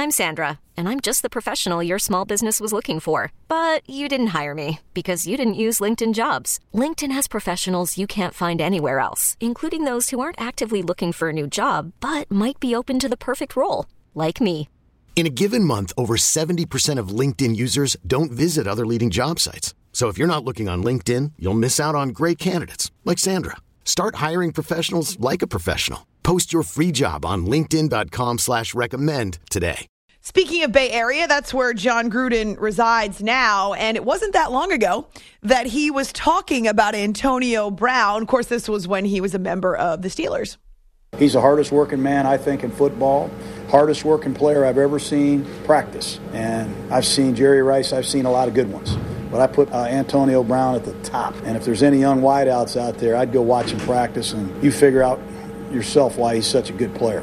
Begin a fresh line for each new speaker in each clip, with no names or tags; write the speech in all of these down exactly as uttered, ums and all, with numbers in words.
I'm Sandra, and I'm just the professional your small business was looking for. But you didn't hire me because you didn't use LinkedIn Jobs. LinkedIn has professionals you can't find anywhere else, including those who aren't actively looking for a new job, but might be open to the perfect role, like me.
In a given month, over seventy percent of LinkedIn users don't visit other leading job sites. So if you're not looking on LinkedIn, you'll miss out on great candidates like Sandra. Start hiring professionals like a professional. Post your free job on linkedin.com slash recommend today.
Speaking of Bay Area, that's where Jon Gruden resides now. And it wasn't that long ago that he was talking about Antonio Brown. Of course, this was when he was a member of the Steelers.
He's the hardest working man, I think, in football. Hardest working player I've ever seen practice. And I've seen Jerry Rice. I've seen a lot of good ones. But I put uh, Antonio Brown at the top. And if there's any young wideouts out there, I'd go watch him practice, and you figure out yourself why he's such a good player.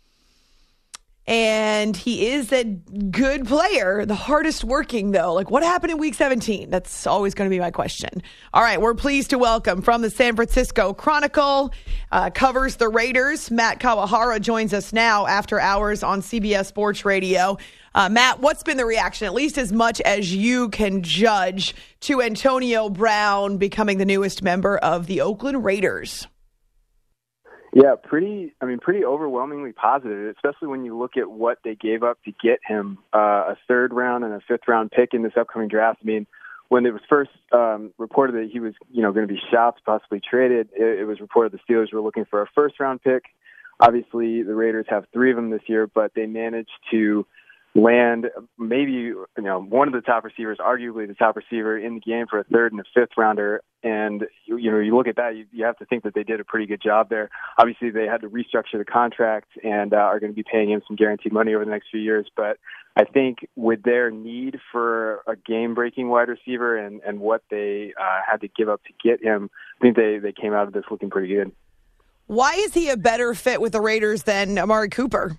And he is a good player, the hardest working, though. Like, what happened in week seventeen? That's always going to be my question. All right, we're pleased to welcome from the San Francisco Chronicle, uh, covers the Raiders. Matt Kawahara joins us now after hours on C B S Sports Radio. Uh, Matt, what's been the reaction, at least as much as you can judge, to Antonio Brown becoming the newest member of the Oakland Raiders?
Yeah, pretty, I mean, pretty overwhelmingly positive, especially when you look at what they gave up to get him, uh, a third round and a fifth round pick in this upcoming draft. I mean, when it was first um, reported that he was, you know, going to be shopped, possibly traded, it, it was reported the Steelers were looking for a first round pick. Obviously, the Raiders have three of them this year, but they managed to land maybe, you know, one of the top receivers, arguably the top receiver in the game for a third and a fifth rounder. And, you, you know, you look at that, you, you have to think that they did a pretty good job there. Obviously, they had to restructure the contract and uh, are going to be paying him some guaranteed money over the next few years. But I think with their need for a game-breaking wide receiver and, and what they uh, had to give up to get him, I think they, they came out of this looking pretty good.
Why is he a better fit with the Raiders than Amari Cooper?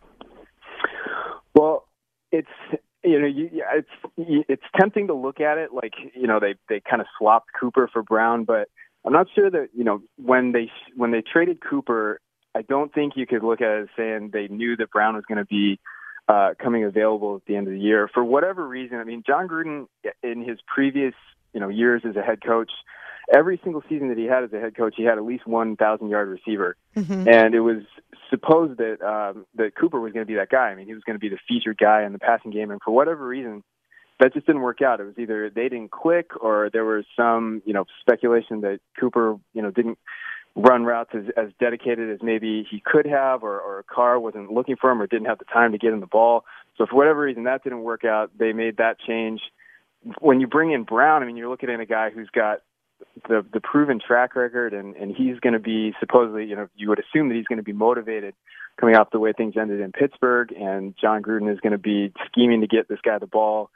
Well, it's, you know, you, it's it's tempting to look at it like, you know, they, they kind of swapped Cooper for Brown, but I'm not sure that, you know, when they when they traded Cooper, I don't think you could look at it as saying they knew that Brown was going to be uh, coming available at the end of the year. For whatever reason, I mean, Jon Gruden in his previous, you know, years as a head coach, every single season that he had as a head coach, he had at least one thousand-yard receiver. Mm-hmm. And it was supposed that um, that Cooper was going to be that guy. I mean, he was going to be the featured guy in the passing game. And for whatever reason, that just didn't work out. It was either they didn't click or there was some, you know, speculation that Cooper, you know, didn't run routes as, as dedicated as maybe he could have, or, or Carr wasn't looking for him or didn't have the time to get him the ball. So for whatever reason, that didn't work out. They made that change. When you bring in Brown, I mean, you're looking at a guy who's got the the proven track record, and, and he's going to be supposedly, you know, you would assume that he's going to be motivated coming off the way things ended in Pittsburgh, and Jon Gruden is going to be scheming to get this guy the ball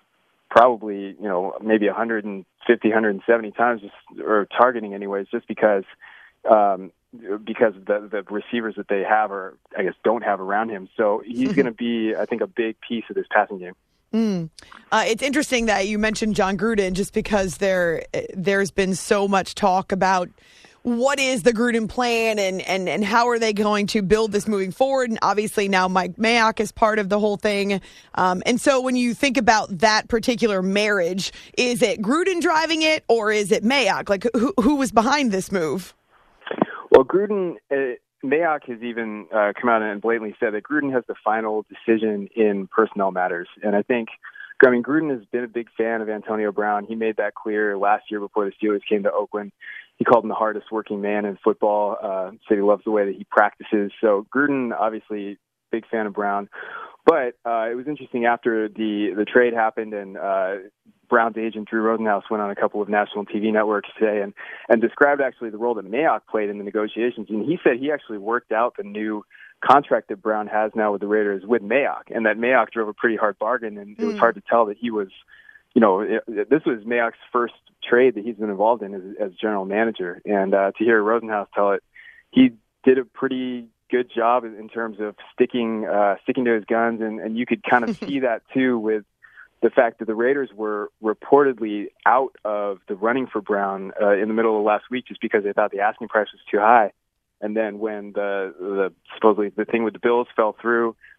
probably, you know, maybe one fifty, one seventy times, just, or targeting anyways, just because um, because the, the receivers that they have, or I guess don't have around him. So he's going to be, I think, a big piece of this passing game.
Mm. Uh, it's interesting that you mentioned Jon Gruden, just because there there's been so much talk about what is the Gruden plan and, and, and how are they going to build this moving forward. And obviously now Mike Mayock is part of the whole thing. Um, and so when you think about that particular marriage, is it Gruden driving it or is it Mayock? Like, who, who was behind this move?
Well, Gruden, uh, Mayock has even uh, come out and blatantly said that Gruden has the final decision in personnel matters. And I think, I mean, Gruden has been a big fan of Antonio Brown. He made that clear last year before the Steelers came to Oakland. He called him the hardest working man in football, uh, said he loves the way that he practices. So Gruden, obviously, big fan of Brown. But uh, it was interesting after the, the trade happened and uh, Brown's agent, Drew Rosenhaus, went on a couple of national T V networks today and, and described actually the role that Mayock played in the negotiations. And he said he actually worked out the new contract that Brown has now with the Raiders with Mayock, and that Mayock drove a pretty hard bargain. And it was hard to tell that he was, you know, it, this was Mayock's first trade that he's been involved in as, as general manager. And uh, to hear Rosenhaus tell it, he did a pretty good job in terms of sticking uh, sticking to his guns, and, and you could kind of see that too with the fact that the Raiders were reportedly out of the running for Brown uh, in the middle of last week just because they thought the asking price was too high. And then when the, the supposedly the thing with the Bills fell through,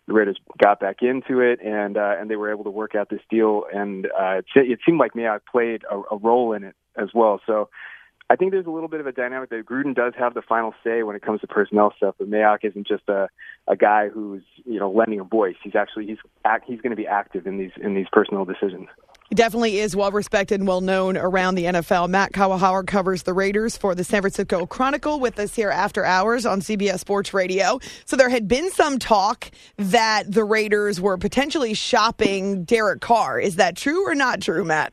the Raiders got back into it, and uh, and they were able to work out this deal. And uh, it, it seemed like Mayock played a, a role in it as well. So I think there's a little bit of a dynamic that Gruden does have the final say when it comes to personnel stuff, but Mayock isn't just a, a guy who's, you know, lending a voice. He's actually he's act, he's going to be active in these in these personnel decisions.
He definitely is well-respected and well-known around the N F L. Matt Kawahara covers the Raiders for the San Francisco Chronicle with us here after hours on C B S Sports Radio. So there had been some talk that the Raiders were potentially shopping Derek Carr. Is that true or not true, Matt?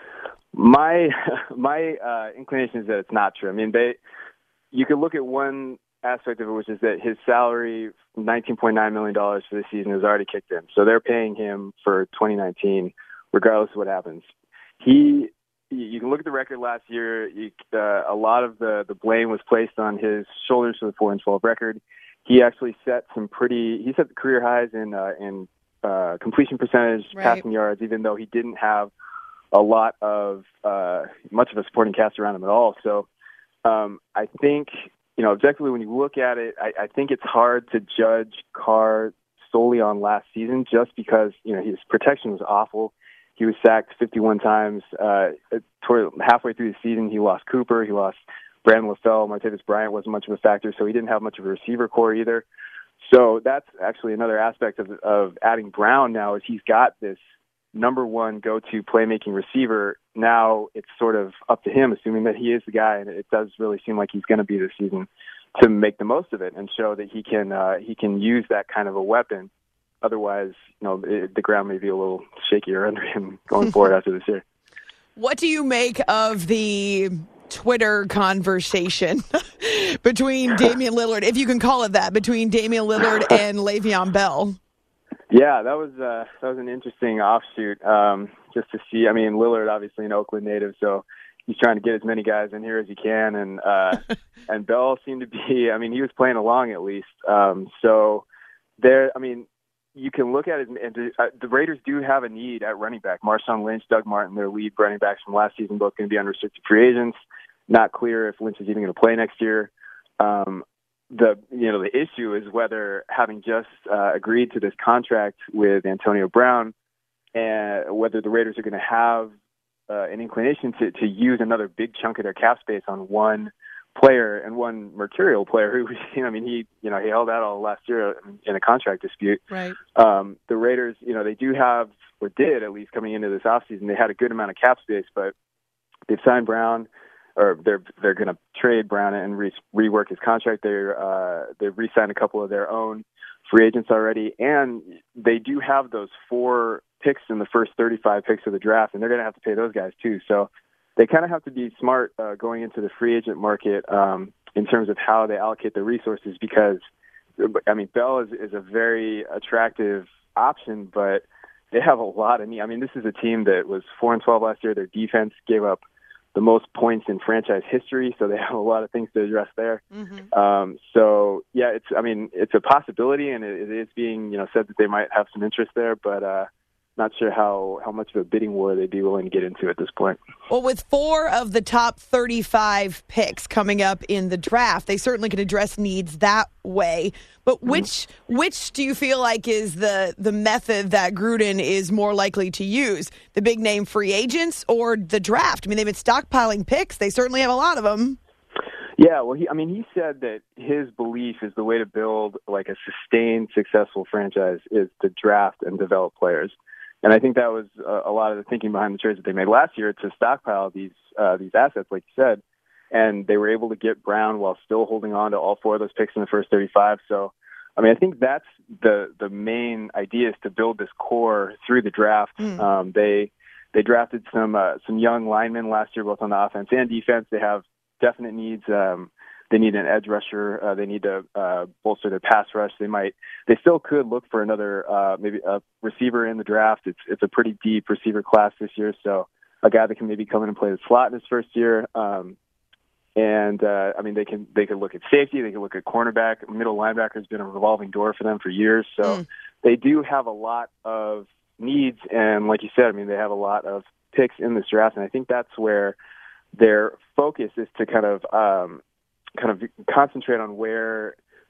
My my uh, inclination is that it's not true. I mean, they you could look at one aspect of it, which is that his salary, nineteen point nine million dollars for this season, is already kicked in. So they're paying him for twenty nineteen. Regardless of what happens. He, you can look at the record last year. You, uh, a lot of the, the blame was placed on his shoulders for the four and twelve record. He actually set some pretty, he set the career highs in, uh, in uh, completion percentage,
right.
passing yards, even though he didn't have a lot of, uh, much of a supporting cast around him at all. So um, I think, you know, objectively, when you look at it, I, I think it's hard to judge Carr solely on last season just because, you know, his protection was awful. He was sacked fifty-one times. Uh, toward halfway through the season, he lost Cooper. He lost Brandon LaFell. Martavis Bryant wasn't much of a factor, so he didn't have much of a receiver core either. So that's actually another aspect of, of adding Brown now is he's got this number one go-to playmaking receiver. Now it's sort of up to him, assuming that he is the guy, and it does really seem like he's going to be this season, to make the most of it and show that he can uh, he can use that kind of a weapon. Otherwise, you know, it, the ground may be a little shakier under him going forward after this year.
What do you make of the Twitter conversation between Damian Lillard, if you can call it that, between Damian Lillard and Le'Veon Bell?
Yeah, that was uh, that was an interesting offshoot. Um, just to see, I mean, Lillard obviously an Oakland native, so he's trying to get as many guys in here as he can, and uh, and Bell seemed to be. I mean, he was playing along at least. Um, so there, I mean. You can look at it, and uh, the Raiders do have a need at running back. Marshawn Lynch, Doug Martin, their lead running backs from last season, both going to be unrestricted free agents. Not clear if Lynch is even going to play next year. Um, the you know the issue is whether having just uh, agreed to this contract with Antonio Brown, and whether the Raiders are going to have uh, an inclination to to use another big chunk of their cap space on one player and one mercurial player who, you know, I mean, he, you know, he held out all last year in a contract dispute.
Right.
Um, the Raiders, you know, they do have, or did at least coming into this offseason, they had a good amount of cap space, but they've signed Brown, or they're they're going to trade Brown and re- rework his contract. They're uh, they've re-signed a couple of their own free agents already, and they do have those four picks in the first thirty-five picks of the draft, and they're going to have to pay those guys too. So they kind of have to be smart uh, going into the free agent market um, in terms of how they allocate their resources because, I mean, Bell is, is a very attractive option, but they have a lot of need. I mean, this is a team that was four and twelve last year. Their defense gave up the most points in franchise history, so they have a lot of things to address there. Mm-hmm. Um, so, yeah, it's I mean, it's a possibility, and it, it is being you know said that they might have some interest there, but uh, not sure how, how much of a bidding war they'd be willing to get into at this point.
Well, with four of the top thirty-five picks coming up in the draft, they certainly can address needs that way. But which mm-hmm. which do you feel like is the, the method that Gruden is more likely to use? The big-name free agents or the draft? I mean, they've been stockpiling picks. They certainly have a lot of them.
Yeah, well, he, I mean, he said that his belief is the way to build like a sustained, successful franchise is to draft and develop players. And I think that was a, a lot of the thinking behind the trades that they made last year to stockpile these uh, these assets, like you said. And they were able to get Brown while still holding on to all four of those picks in the first thirty-five. So, I mean, I think that's the the main idea is to build this core through the draft. Mm. Um, they they drafted some uh, some young linemen last year, both on the offense and defense. They have definite needs. Um, They need an edge rusher. Uh, they need to uh, bolster their pass rush. They might. They still could look for another, uh, maybe a receiver in the draft. It's it's a pretty deep receiver class this year, so a guy that can maybe come in and play the slot in his first year. Um, and uh, I mean, they can they could look at safety. They can look at cornerback. Middle linebacker has been a revolving door for them for years. So mm. they do have a lot of needs, and like you said, I mean, they have a lot of picks in this draft, and I think that's where their focus is to kind of. Um, kind of concentrate on where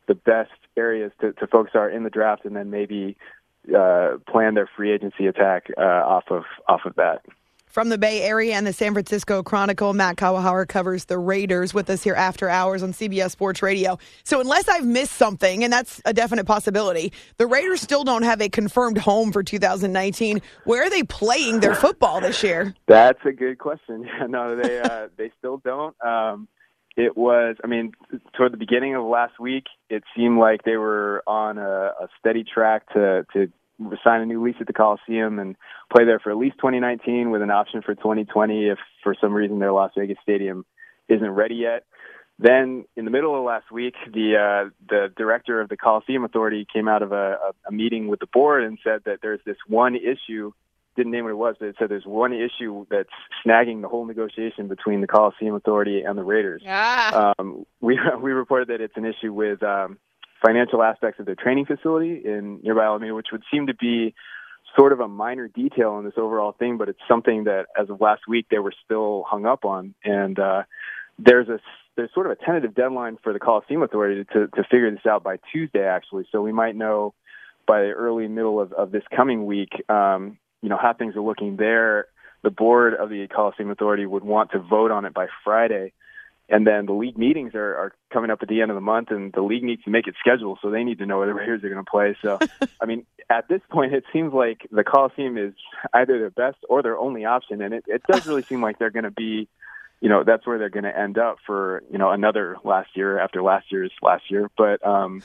the best areas to, to focus are in the draft, and then maybe uh, plan their free agency attack uh, off of off of that.
From the Bay Area and the San Francisco Chronicle, Matt Kawahara covers the Raiders with us here after hours on C B S Sports Radio. So unless I've missed something, and that's a definite possibility, the Raiders still don't have a confirmed home for two thousand nineteen. Where are they playing their football this year?
That's a good question. No, they uh, they still don't. Um, it was, I mean, toward the beginning of last week, it seemed like they were on a, a steady track to to sign a new lease at the Coliseum and play there for at least twenty nineteen with an option for twenty twenty if for some reason their Las Vegas stadium isn't ready yet. Then in the middle of last week, the uh, the director of the Coliseum Authority came out of a, a meeting with the board and said that there's this one issue, didn't name what it was, but it said there's one issue that's snagging the whole negotiation between the Coliseum Authority and the Raiders.
Ah.
Um, we we reported that it's an issue with um, financial aspects of their training facility in nearby Alameda, which would seem to be sort of a minor detail in this overall thing, but it's something that as of last week they were still hung up on. And uh, there's a there's sort of a tentative deadline for the Coliseum Authority to, to figure this out by Tuesday, actually. So we might know by the early middle of, of this coming week, um, you know, how things are looking there. The board of the Coliseum Authority would want to vote on it by Friday. And then the league meetings are, are coming up at the end of the month, and the league needs to make its schedule, so they need to know where the Raiders are going to play. So, I mean, at this point, it seems like the Coliseum is either their best or their only option, and it, it does really seem like they're going to be, you know, that's where they're going to end up for, you know, another last year after last year's last year. But, um,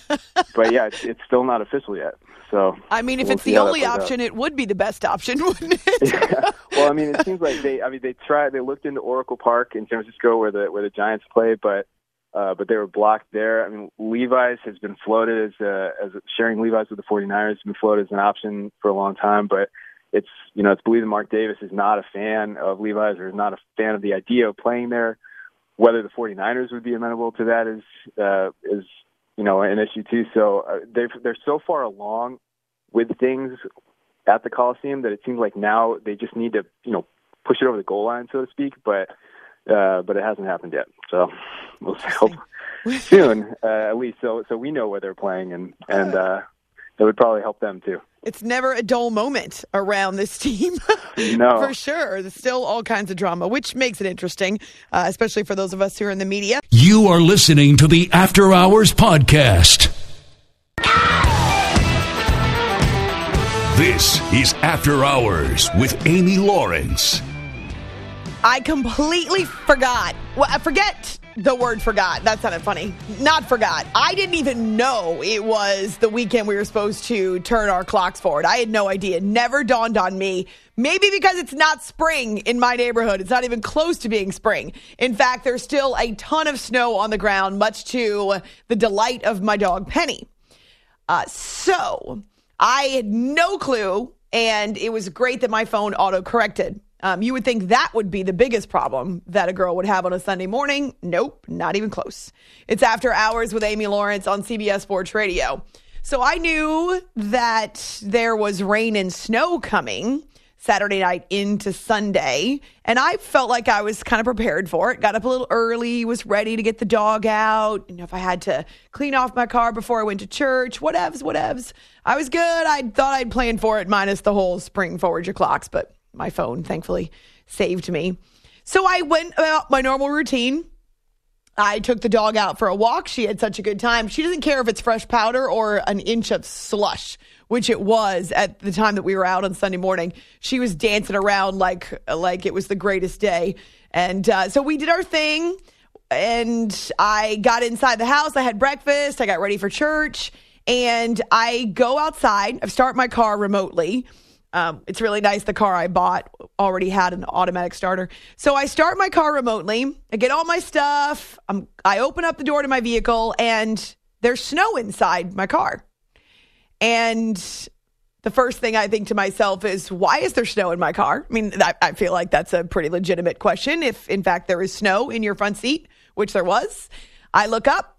but yeah, it's, it's still not official yet. So,
I mean, if
we'll
it's the only option, out. It would be the best option, wouldn't it?
Yeah. Well, I mean, it seems like they, I mean, they tried, they looked into Oracle Park in San Francisco where the, where the Giants play, but, uh, but they were blocked there. I mean, Levi's has been floated as, uh, as sharing Levi's with the 49ers has been floated as an option for a long time, but it's, you know, it's believed that Mark Davis is not a fan of Levi's or is not a fan of the idea of playing there. Whether the 49ers would be amenable to that is, uh, is, you know, an issue too. So uh, they've, they're so far along with things at the Coliseum that it seems like now they just need to, you know, push it over the goal line, so to speak. But, uh, but it hasn't happened yet. So we'll hope soon, uh, at least. So, so we know where they're playing, and, and, uh, it would probably help them too.
It's never a dull moment around this team.
No.
For sure. There's still all kinds of drama, which makes it interesting, uh, especially for those of us who are in the media.
You are listening to the After Hours Podcast. This is After Hours with Amy Lawrence.
I completely forgot. Well, I forget the word forgot. That sounded funny. Not forgot. I didn't even know it was the weekend we were supposed to turn our clocks forward. I had no idea. Never dawned on me. Maybe because it's not spring in my neighborhood. It's not even close to being spring. In fact, there's still a ton of snow on the ground, much to the delight of my dog, Penny. Uh, so I had no clue, and it was great that my phone auto-corrected. Um, you would think that would be the biggest problem that a girl would have on a Sunday morning. Nope, not even close. It's After Hours with Amy Lawrence on C B S Sports Radio. So I knew that there was rain and snow coming Saturday night into Sunday, and I felt like I was kind of prepared for it. Got up a little early, was ready to get the dog out. You know, if I had to clean off my car before I went to church, whatevs, whatevs. I was good. I thought I'd planned for it, minus the whole spring forward your clocks, but my phone, thankfully, saved me. So I went about my normal routine. I took the dog out for a walk. She had such a good time. She doesn't care if it's fresh powder or an inch of slush, which it was at the time that we were out on Sunday morning. She was dancing around like, like it was the greatest day. And uh, so we did our thing, and I got inside the house. I had breakfast. I got ready for church, and I go outside. I start my car remotely. Um, it's really nice. The car I bought already had an automatic starter. So I start my car remotely. I get all my stuff. I'm, I open up the door to my vehicle, and there's snow inside my car. And the first thing I think to myself is, why is there snow in my car? I mean, I, I feel like that's a pretty legitimate question. If, in fact, there is snow in your front seat, which there was, I look up.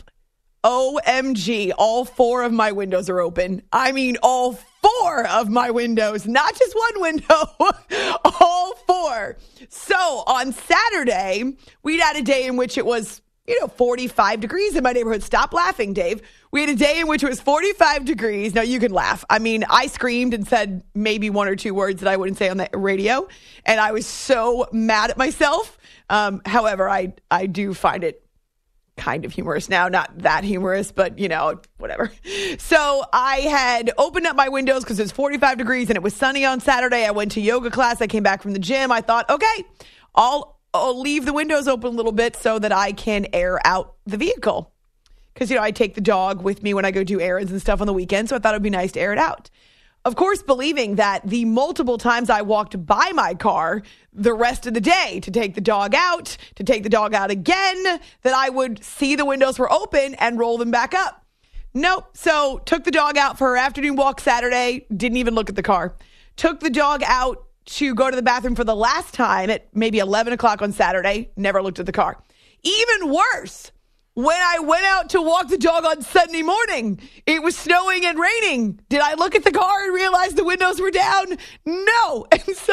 O M G, all four of my windows are open. I mean, all four of my windows, not just one window, all four. So on Saturday, we'd had a day in which it was you know, forty-five degrees in my neighborhood. Stop laughing, Dave. We had a day in which it was forty-five degrees. Now, you can laugh. I mean, I screamed and said maybe one or two words that I wouldn't say on the radio, and I was so mad at myself. Um, however, I, I do find it kind of humorous now, not that humorous, but you know, whatever. So I had opened up my windows because it was forty-five degrees and it was sunny on Saturday. I went to yoga class. I came back from the gym. I thought, okay, I'll, I'll leave the windows open a little bit so that I can air out the vehicle. Because, you know, I take the dog with me when I go do errands and stuff on the weekend. So I thought it'd be nice to air it out. Of course, believing that the multiple times I walked by my car the rest of the day to take the dog out, to take the dog out again, that I would see the windows were open and roll them back up. Nope. So took the dog out for her afternoon walk Saturday, didn't even look at the car. Took the dog out to go to the bathroom for the last time at maybe eleven o'clock on Saturday, never looked at the car. Even worse, when I went out to walk the dog on Sunday morning, it was snowing and raining. Did I look at the car and realize the windows were down? No. And so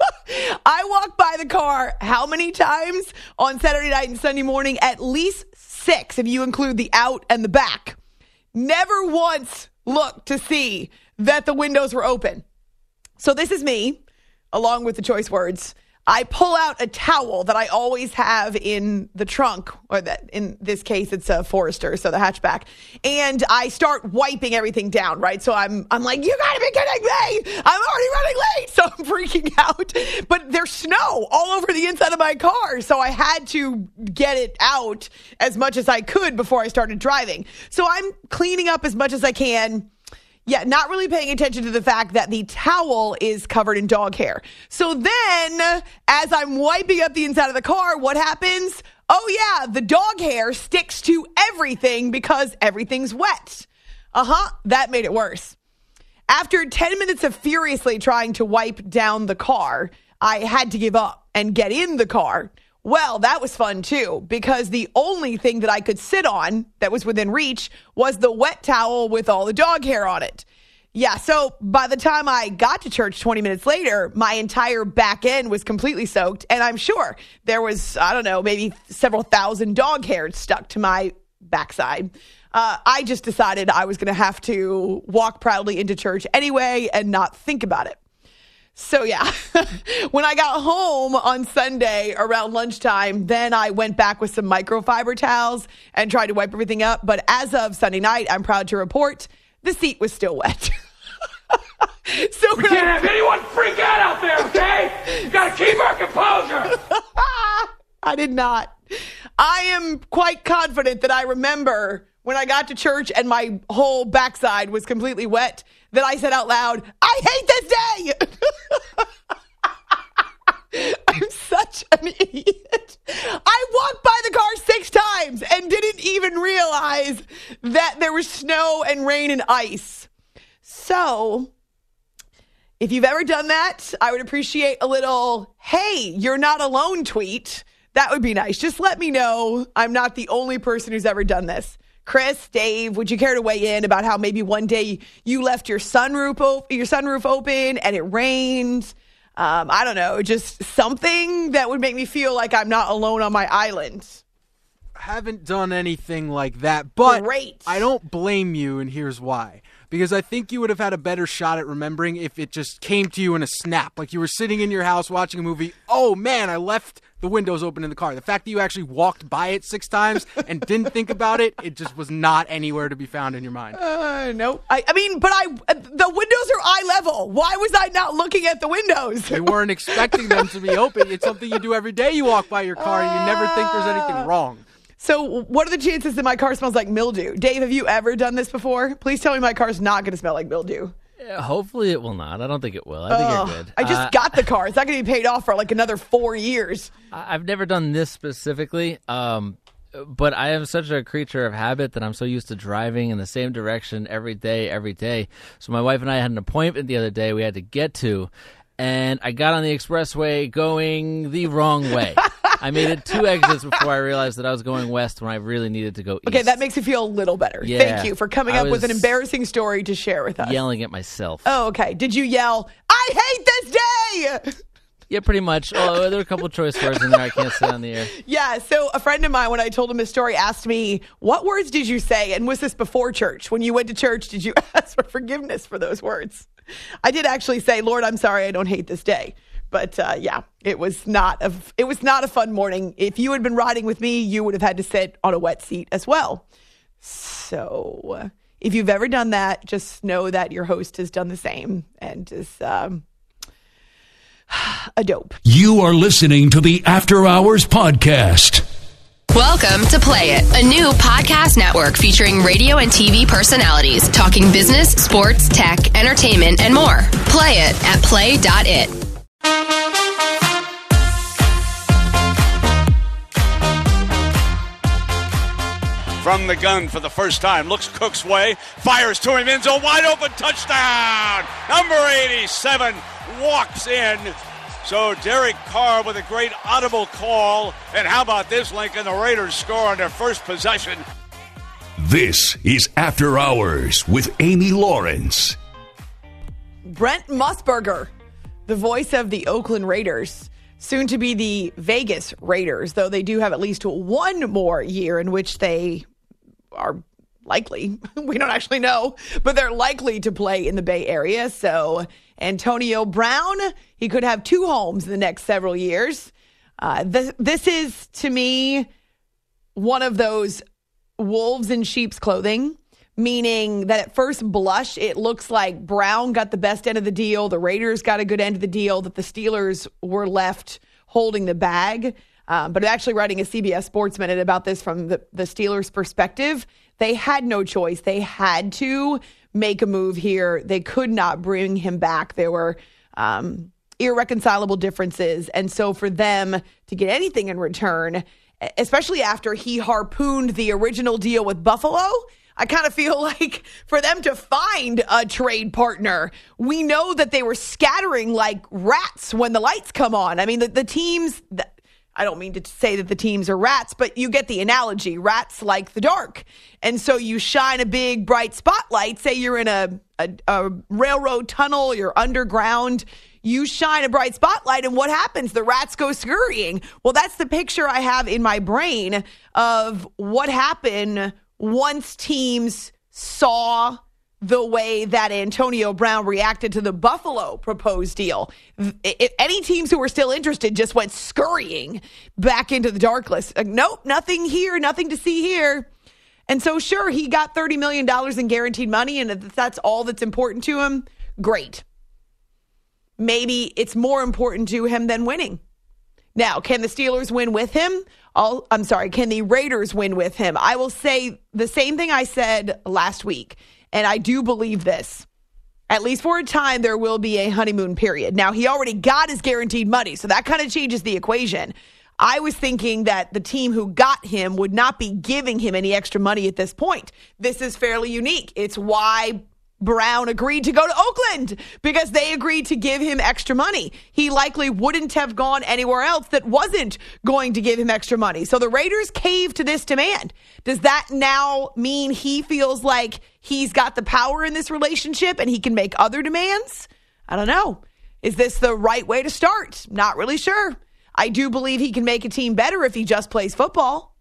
I walked by the car how many times on Saturday night and Sunday morning? At least six, if you include the out and the back. Never once looked to see that the windows were open. So this is me, along with the choice words. I pull out a towel that I always have in the trunk, or that in this case, it's a Forester, so the hatchback. And I start wiping everything down, right? So I'm I'm like, you gotta be kidding me! I'm already running late! So I'm freaking out. But there's snow all over the inside of my car, so I had to get it out as much as I could before I started driving. So I'm cleaning up as much as I can. Yeah, not really paying attention to the fact that the towel is covered in dog hair. So then, as I'm wiping up the inside of the car, what happens? Oh yeah, the dog hair sticks to everything because everything's wet. Uh-huh, that made it worse. After ten minutes of furiously trying to wipe down the car, I had to give up and get in the car. Well, that was fun too, because the only thing that I could sit on that was within reach was the wet towel with all the dog hair on it. Yeah, so by the time I got to church twenty minutes later, my entire back end was completely soaked, and I'm sure there was, I don't know, maybe several thousand dog hairs stuck to my backside. Uh, I just decided I was going to have to walk proudly into church anyway and not think about it. So yeah, when I got home on Sunday around lunchtime, then I went back with some microfiber towels and tried to wipe everything up. But as of Sunday night, I'm proud to report the seat was still wet. So
we can't I, have anyone freak out out there, okay? You gotta keep our composure.
I did not. I am quite confident that I remember when I got to church and my whole backside was completely wet, that I said out loud, I hate this day! I'm such an idiot. I walked by the car six times and didn't even realize that there was snow and rain and ice. So, if you've ever done that, I would appreciate a little, hey, you're not alone tweet. That would be nice. Just let me know I'm not the only person who's ever done this. Chris, Dave, would you care to weigh in about how maybe one day you left your sunroof op- your sunroof open and it rained? Um, I don't know, just something that would make me feel like I'm not alone on my island.
I haven't done anything like that, but
Great.
I don't blame you, and here's why. Because I think you would have had a better shot at remembering if it just came to you in a snap. Like you were sitting in your house watching a movie. Oh, man, I left the windows open in the car. The fact that you actually walked by it six times and didn't think about it, it just was not anywhere to be found in your mind.
Uh, nope. I, I mean, but I the windows are eye level. Why was I not looking at the windows?
You weren't expecting them to be open. It's something you do every day. You walk by your car and you never think there's anything wrong.
So what are the chances that my car smells like mildew? Dave, have you ever done this before? Please tell me my car's not going to smell like mildew.
Yeah, hopefully it will not. I don't think it will. I think
oh,
you're good.
I just
uh,
got the car. It's not going to be paid off for like another four years.
I've never done this specifically, um, but I am such a creature of habit that I'm so used to driving in the same direction every day, every day. So my wife and I had an appointment the other day we had to get to, and I got on the expressway going the wrong way. I made it two exits before I realized that I was going west when I really needed to go east.
Okay, that makes me feel a little better.
Yeah,
Thank you for coming
I
up with an
was
embarrassing story to share with us.
Yelling at myself.
Oh, okay. Did you yell, I hate this day?
Yeah, pretty much. Oh, there are a couple of choice words in there I can't say on the air.
Yeah, so a friend of mine, when I told him his story, asked me, what words did you say? And was this before church? When you went to church, did you ask for forgiveness for those words? I did actually say, Lord, I'm sorry, I don't hate this day. But uh, yeah, it was not a it was not a fun morning. If you had been riding with me, you would have had to sit on a wet seat as well. So if you've ever done that, just know that your host has done the same and is um, a dope.
You are listening to the After Hours Podcast.
Welcome to Play It, a new podcast network featuring radio and T V personalities talking business, sports, tech, entertainment, and more. Play it at play dot it.
From the gun for the first time, looks Cook's way, fires to him, end zone, wide open, touchdown! Number eighty-seven walks in. So Derek Carr with a great audible call. And how about this, Lincoln? The Raiders score on their first possession.
This is After Hours with Amy Lawrence.
Brent Musburger, the voice of the Oakland Raiders, soon to be the Vegas Raiders, though they do have at least one more year in which they are likely, we don't actually know, but they're likely to play in the Bay Area. So Antonio Brown, he could have two homes in the next several years. Uh, this, this is, to me, one of those wolves in sheep's clothing, meaning that at first blush, it looks like Brown got the best end of the deal, the Raiders got a good end of the deal, that the Steelers were left holding the bag. Um, but actually writing a C B S Sports Minute about this from the, the Steelers' perspective, they had no choice. They had to make a move here. They could not bring him back. There were um, irreconcilable differences. And so for them to get anything in return, especially after he harpooned the original deal with Buffalo, I kind of feel like for them to find a trade partner, we know that they were scattering like rats when the lights come on. I mean, the, the teams, I don't mean to say that the teams are rats, but you get the analogy. Rats like the dark. And so you shine a big bright spotlight, say you're in a, a, a railroad tunnel, you're underground, you shine a bright spotlight, and what happens? The rats go scurrying. Well, that's the picture I have in my brain of what happened once teams saw the way that Antonio Brown reacted to the Buffalo proposed deal. If any teams who were still interested just went scurrying back into the dark list. Like, nope, nothing here, nothing to see here. And so, sure, he got thirty million dollars in guaranteed money, and if that's all that's important to him, great. Maybe it's more important to him than winning. Now, can the Steelers win with him? I'll, I'm sorry, can the Raiders win with him? I will say the same thing I said last week, and I do believe this. At least for a time, there will be a honeymoon period. Now, he already got his guaranteed money, so that kind of changes the equation. I was thinking that the team who got him would not be giving him any extra money at this point. This is fairly unique. It's why Brown agreed to go to Oakland, because they agreed to give him extra money. He likely wouldn't have gone anywhere else that wasn't going to give him extra money. So the Raiders caved to this demand. Does that now mean he feels like he's got the power in this relationship and he can make other demands? I don't know. Is this the right way to start? Not really sure. I do believe he can make a team better if he just plays football.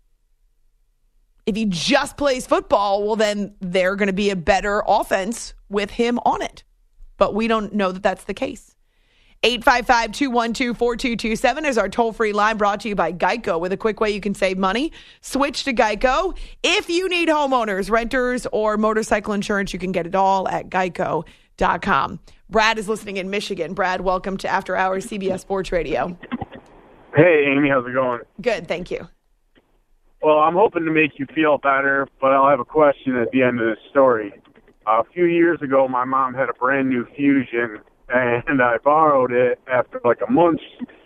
If he just plays football, well, then they're going to be a better offense with him on it. But we don't know that that's the case. eight five five, two one two, four two two seven is our toll-free line, brought to you by Geico. With a quick way you can save money, switch to Geico. If you need homeowners, renters, or motorcycle insurance, you can get it all at geico dot com. Brad is listening in Michigan. Brad, welcome to After Hours C B S Sports Radio.
Hey, Amy, how's it going?
Good, thank you.
Well, I'm hoping to make you feel better, but I'll have a question at the end of this story. Uh, a few years ago, my mom had a brand new Fusion, and I borrowed it after like a month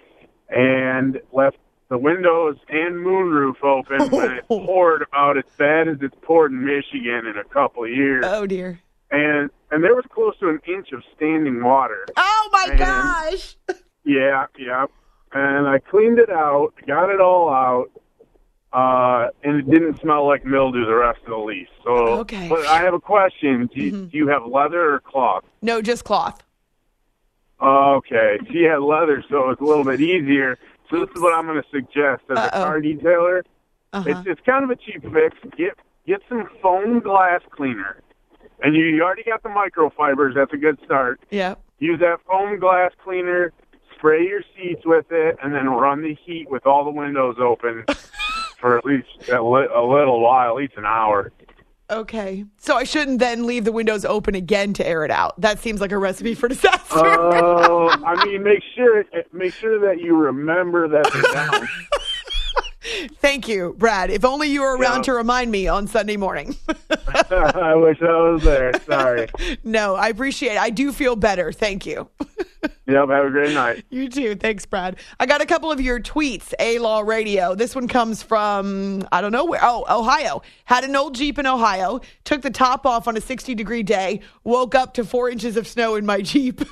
and left the windows and moonroof open when it poured about as bad as it's poured in Michigan in a couple of years.
Oh, dear.
And and there was close to an inch of standing water.
Oh, my
and,
gosh.
Yeah, yeah. And I cleaned it out, got it all out. Uh, and it didn't smell like mildew the rest of the lease. So,
okay.
But I have a question. Do you,
mm-hmm.
do you have leather or cloth?
No, just cloth.
Okay, she had leather, so it's a little bit easier. So this is what I'm going to suggest as
Uh-oh.
a car detailer.
Uh-huh.
It's it's kind of a cheap fix. Get get some foam glass cleaner, and you, you already got the microfibers. That's a good start.
Yeah.
Use that foam glass cleaner, spray your seats with it, and then run the heat with all the windows open for at least a, li- a little while, at least an hour.
Okay. So I shouldn't then leave the windows open again to air it out. That seems like a recipe for disaster.
Oh, uh, I mean, make sure make sure that you remember that they're down.
Thank you, Brad. If only you were around
Yeah.
to remind me on Sunday morning.
I wish I was there. Sorry.
No, I appreciate it. I do feel better. Thank you.
Yep, have a great night.
You too. Thanks, Brad. I got a couple of your tweets, A-Law Radio. This one comes from, I don't know where. Oh, Ohio. Had an old Jeep in Ohio. Took the top off on a sixty-degree day. Woke up to four inches of snow in my Jeep.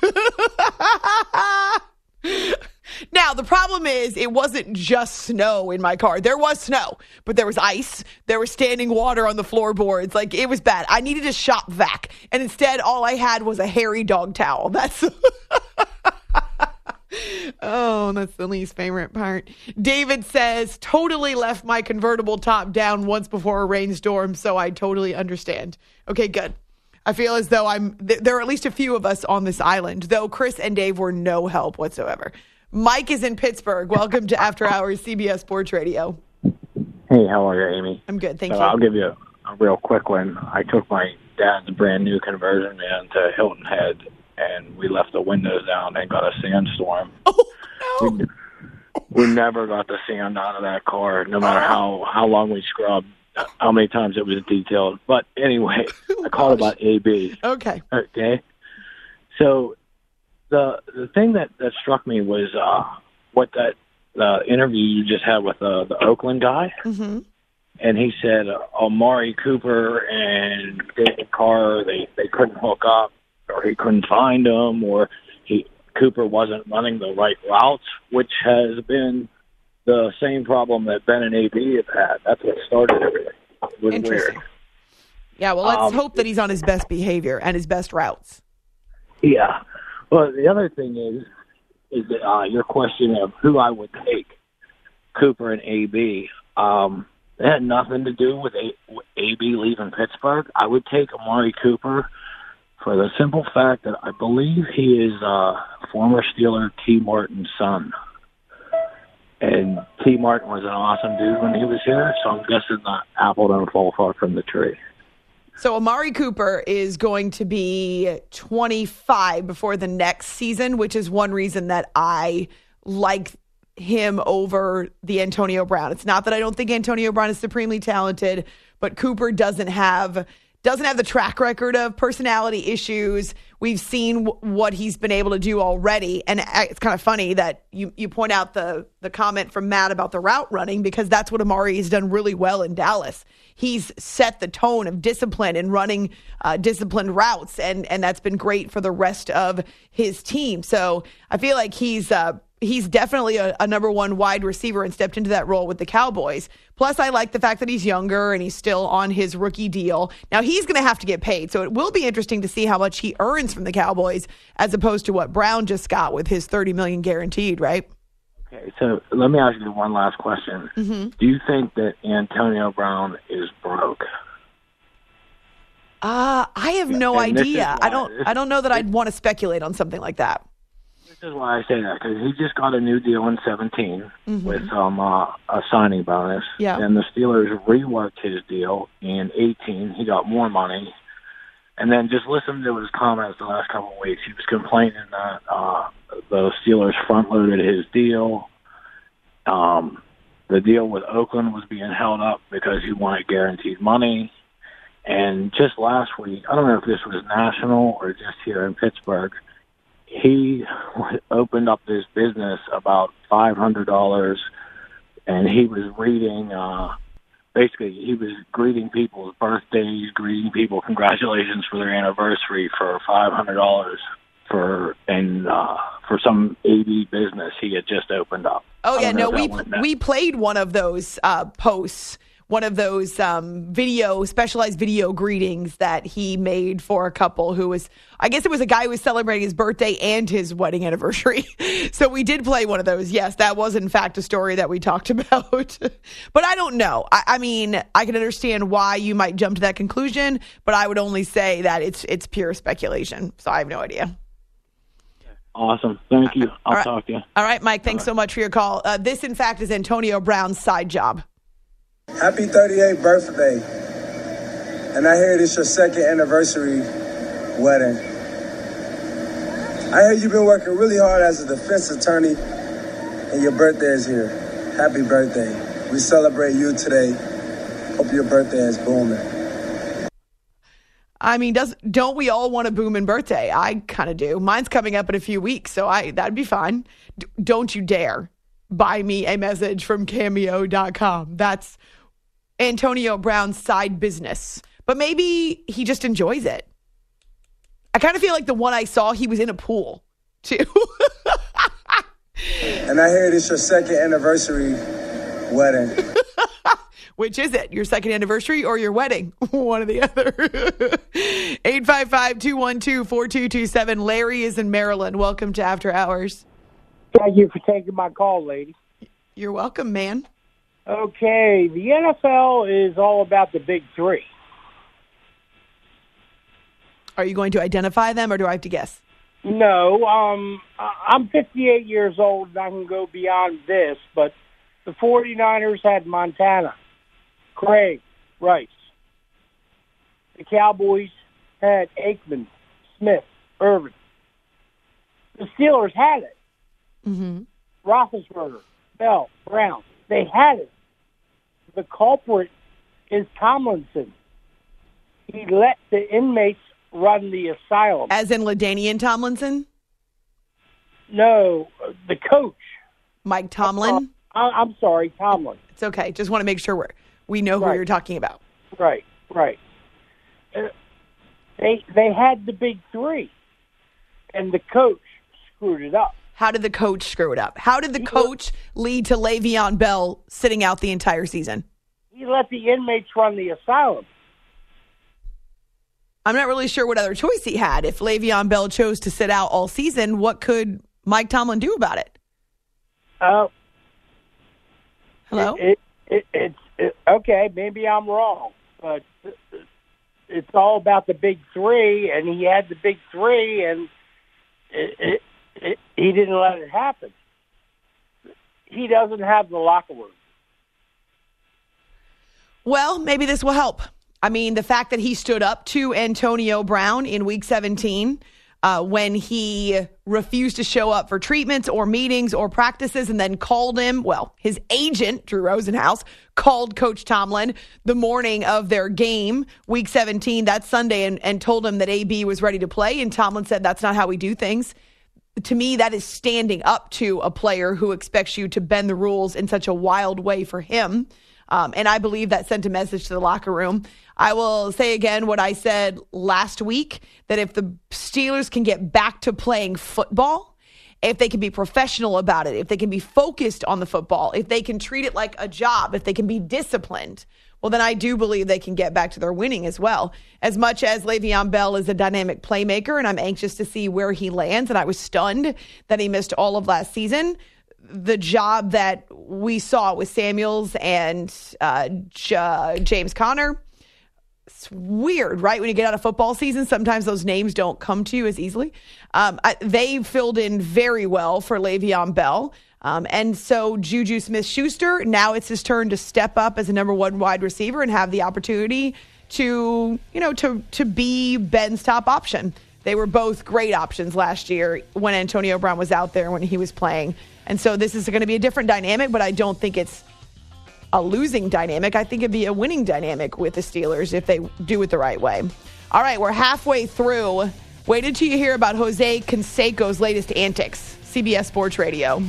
Now, the problem is it wasn't just snow in my car. There was snow, but there was ice. There was standing water on the floorboards. Like, it was bad. I needed a shop vac. And instead, all I had was a hairy dog towel. That's... Oh, that's the least favorite part. David says, totally left my convertible top down once before a rainstorm, so I totally understand. Okay, good. I feel as though I'm, th- there are at least a few of us on this island, though Chris and Dave were no help whatsoever. Mike is in Pittsburgh. Welcome to After Hours C B S Sports Radio.
Hey, how are you, Amy?
I'm good, thank
so
you.
I'll give you a, a real quick one. I took my dad's brand new conversion van to Hilton Head, and we left the windows down and got a sandstorm.
Oh, no.
We, we never got the sand out of that car, no matter how, how long we scrubbed, how many times it was detailed. But anyway, I called about A B.
Okay.
Okay. So the the thing that, that struck me was uh, what that uh, interview you just had with uh, the Oakland guy.
Mm-hmm.
And he said uh, Amari Cooper and David Carr, they, they couldn't hook up, or he couldn't find them, or he Cooper wasn't running the right routes, which has been the same problem that Ben and A B have had. That's what started everything. It was
Interesting.
weird.
Yeah, well, let's
Um,
hope that he's on his best behavior and his best routes.
Yeah. Well, the other thing is, is that, uh, your question of who I would take, Cooper and A B. Um, it had nothing to do with A- with A B leaving Pittsburgh. I would take Amari Cooper for the simple fact that I believe he is uh, former Steeler T. Martin's son. And T. Martin was an awesome dude when he was here, so I'm guessing the apple don't fall far from the tree.
So Amari Cooper is going to be twenty-five before the next season, which is one reason that I like him over the Antonio Brown. It's not that I don't think Antonio Brown is supremely talented, but Cooper doesn't have doesn't have the track record of personality issues. We've seen w- what he's been able to do already. And it's kind of funny that you, you point out the, the comment from Matt about the route running, because that's what Amari has done really well in Dallas. He's set the tone of discipline and running uh, disciplined routes, and, and that's been great for the rest of his team. So I feel like he's uh, he's definitely a, a number one wide receiver and stepped into that role with the Cowboys. Plus, I like the fact that he's younger and he's still on his rookie deal. Now, he's going to have to get paid, so it will be interesting to see how much he earns from the Cowboys as opposed to what Brown just got with his thirty million dollars guaranteed, right?
Okay, so let me ask you one last question.
Mm-hmm.
Do you think that Antonio Brown is broke?
Uh, I have no
And this
idea.
is
I
why-
don't.
this-
I don't know that I'd want to speculate on something like that.
This is why I say that, because he just got a new deal in seventeen
Mhm.
with um, uh, a signing bonus.
Yeah.
And the Steelers reworked his deal in eighteen. He got more money. And then just listen to his comments the last couple of weeks. He was complaining that uh, the Steelers front-loaded his deal. Um, the deal with Oakland was being held up because he wanted guaranteed money. And just last week, I don't know if this was national or just here in Pittsburgh, he opened up this business about five hundred dollars, and he was reading, uh, basically he was greeting people's birthdays, greeting people congratulations for their anniversary for five hundred dollars for, and, uh, for some A B business he had just opened up.
Oh
I
yeah,
don't know
no,
if
we
that went down.
we played one of those uh, posts one of those um, video, specialized video greetings that he made for a couple who was, I guess it was a guy who was celebrating his birthday and his wedding anniversary. So we did play one of those. Yes, that was in fact a story that we talked about. But I don't know. I, I mean, I can understand why you might jump to that conclusion, but I would only say that it's it's pure speculation. So I have no idea.
Awesome. Thank you. I'll
right.
talk to you.
All right, Mike, thanks so much for your call. Uh, this, in fact, is Antonio Brown's side job.
Happy thirty-eighth birthday. And I hear it's your second anniversary wedding. I hear you've been working really hard as a defense attorney, and your birthday is here. Happy birthday. We celebrate you today. Hope your birthday is booming.
I mean, does don't we all want a booming birthday? I kind of do. Mine's coming up in a few weeks, so I that'd be fine. D- don't you dare buy me a message from cameo dot com. That's Antonio Brown's side business. But maybe he just enjoys it. I kind of feel like the one I saw, he was in a pool, too.
And I hear it's your second anniversary wedding.
Which is it? Your second anniversary or your wedding? One or the other. eight five five, two one two, four two two seven. Larry is in Maryland. Welcome to After Hours.
Thank you for taking my call, lady.
You're welcome, man.
Okay, the N F L is all about the big three.
Are you going to identify them, or do I have to guess?
No, um, I'm fifty-eight years old, and I can go beyond this, but the 49ers had Montana, Craig, Rice. The Cowboys had Aikman, Smith, Irvin. The Steelers had it.
Mm-hmm.
Roethlisberger, Bell, Brown. They had it. The culprit is Tomlinson. He let the inmates run the asylum.
As in LaDainian Tomlinson?
No, the coach.
Mike Tomlin?
I'm, I'm sorry, Tomlin.
It's okay. Just want to make sure we're, we know
right.
who you're talking about.
Right, right. Uh, they they had the big three, and the coach screwed it up.
How did the coach screw it up? How did the coach lead to Le'Veon Bell sitting out the entire season?
He let the inmates run the asylum.
I'm not really sure what other choice he had. If Le'Veon Bell chose to sit out all season, what could Mike Tomlin do about it?
Uh,
Hello?
It, it, it, it's it, okay, maybe I'm wrong, but it's all about the big three, and he had the big three, and it, it, it, he didn't let it happen. He doesn't have the locker room.
Well, maybe this will help. I mean, the fact that he stood up to Antonio Brown in week seventeen uh, when he refused to show up for treatments or meetings or practices and then called him, well, his agent, Drew Rosenhaus, called Coach Tomlin the morning of their game, week seventeen, that Sunday, and, and told him that A B was ready to play. And Tomlin said, that's not how we do things. To me, that is standing up to a player who expects you to bend the rules in such a wild way for him. Um, and I believe that sent a message to the locker room. I will say again what I said last week, that if the Steelers can get back to playing football, if they can be professional about it, if they can be focused on the football, if they can treat it like a job, if they can be disciplined, well, then I do believe they can get back to their winning as well. As much as Le'Veon Bell is a dynamic playmaker, and I'm anxious to see where he lands, and I was stunned that he missed all of last season, the job that we saw with Samuels and uh, J- James Conner, it's weird, right? When you get out of football season, sometimes those names don't come to you as easily. Um, I, they filled in very well for Le'Veon Bell. Um, and so Juju Smith-Schuster, now it's his turn to step up as a number one wide receiver and have the opportunity to, you know, to, to be Ben's top option. They were both great options last year when Antonio Brown was out there, when he was playing. And so this is going to be a different dynamic, but I don't think it's a losing dynamic. I think it'd be a winning dynamic with the Steelers if they do it the right way. All right, we're halfway through. Wait until you hear about Jose Canseco's latest antics. C B S Sports Radio.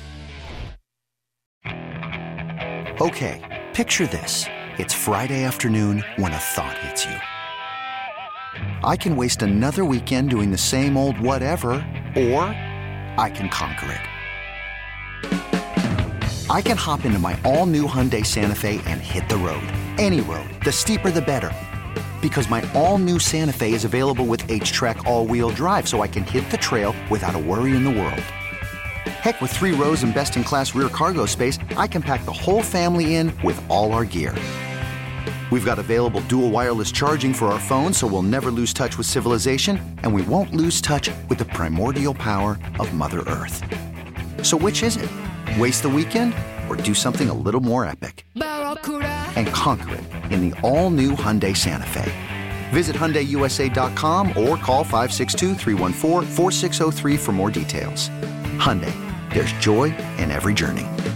Okay, picture this. It's Friday afternoon when a thought hits you. I can waste another weekend doing the same old whatever, or I can conquer it. I can hop into my all-new Hyundai Santa Fe and hit the road. Any road. The steeper, the better. Because my all-new Santa Fe is available with H-Track all-wheel drive, so I can hit the trail without a worry in the world. Heck, with three rows and best-in-class rear cargo space, I can pack the whole family in with all our gear. We've got available dual wireless charging for our phones, so we'll never lose touch with civilization, and we won't lose touch with the primordial power of Mother Earth. So which is it? Waste the weekend or do something a little more epic? And conquer it in the all-new Hyundai Santa Fe. Visit Hyundai U S A dot com or call five six two, three one four, four six zero three for more details. Hyundai, there's joy in every journey.